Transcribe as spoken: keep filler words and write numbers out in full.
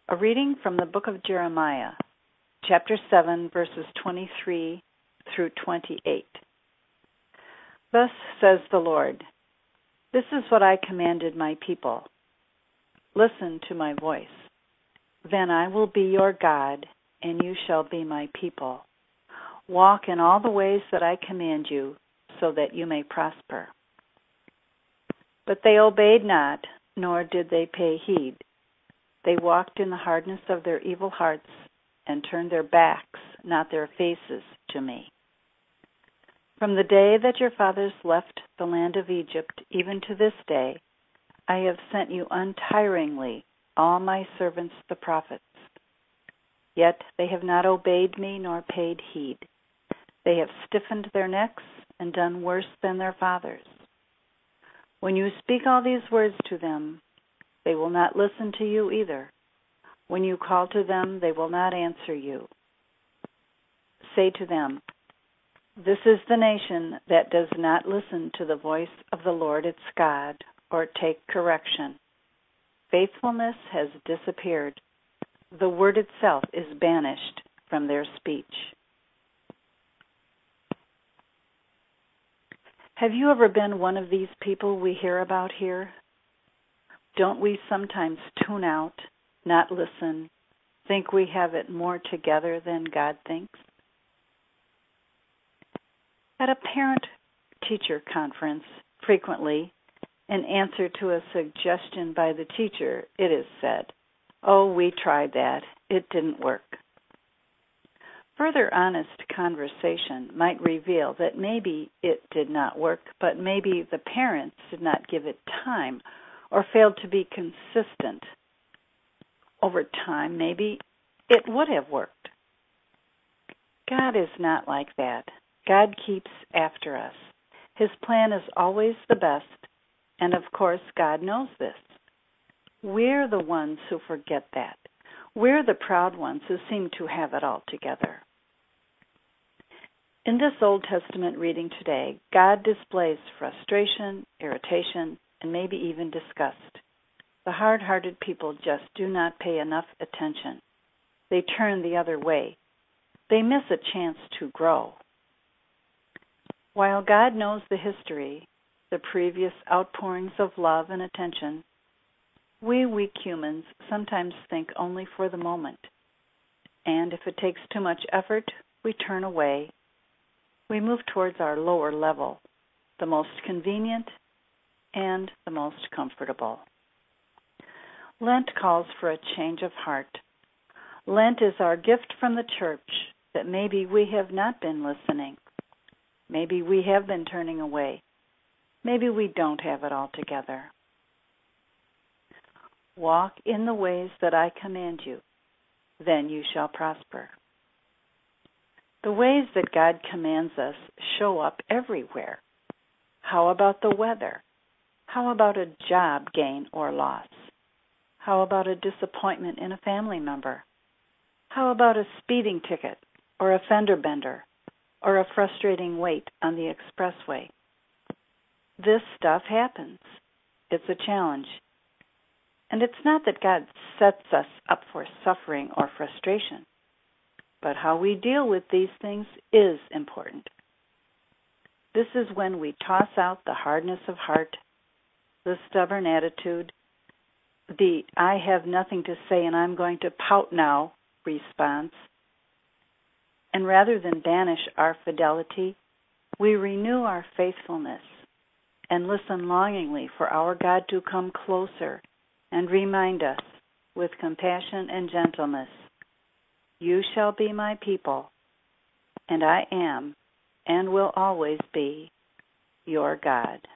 A reading from the book of Jeremiah, chapter seven, verses twenty-three through twenty-eight. Thus says the Lord, "This is what I commanded my people. Listen to my voice. Then I will be your God, and you shall be my people. Walk in all the ways that I command you, so that you may prosper." But they obeyed not, nor did they pay heed. They walked in the hardness of their evil hearts and turned their backs, not their faces, to me. From the day that your fathers left the land of Egypt, even to this day, I have sent you untiringly all my servants the prophets. Yet they have not obeyed me nor paid heed. They have stiffened their necks and done worse than their fathers. When you speak all these words to them, they will not listen to you either. When you call to them, they will not answer you. Say to them, "This is the nation that does not listen to the voice of the Lord its God, or take correction. Faithfulness has disappeared. The word itself is banished from their speech." Have you ever been one of these people we hear about here? Don't we sometimes tune out, not listen, think we have it more together than God thinks? At a parent-teacher conference, frequently, in answer to a suggestion by the teacher, it is said, "Oh, we tried that. It didn't work." Further honest conversation might reveal that maybe it did not work, but maybe the parents did not give it time or failed to be consistent. Over time, maybe it would have worked. God is not like that. God keeps after us. His plan is always the best, and of course, God knows this. We're the ones who forget that. We're the proud ones who seem to have it all together. In this Old Testament reading today, God displays frustration, irritation, and maybe even disgust. The hard-hearted people just do not pay enough attention. They turn the other way. They miss a chance to grow. While God knows the history, the previous outpourings of love and attention, we weak humans sometimes think only for the moment. And if it takes too much effort, we turn away. We move towards our lower level, the most convenient and the most comfortable. Lent calls for a change of heart. Lent is our gift from the church that maybe we have not been listening. Maybe we have been turning away. Maybe we don't have it all together. Walk in the ways that I command you, then you shall prosper. The ways that God commands us show up everywhere. How about the weather? How about a job gain or loss? How about a disappointment in a family member? How about a speeding ticket or a fender bender or a frustrating wait on the expressway? This stuff happens. It's a challenge. And it's not that God sets us up for suffering or frustration, but how we deal with these things is important. This is when we toss out the hardness of heart, the stubborn attitude, the "I have nothing to say and I'm going to pout now" response. And rather than banish our fidelity, we renew our faithfulness and listen longingly for our God to come closer and remind us with compassion and gentleness, "You shall be my people, and I am and will always be your God."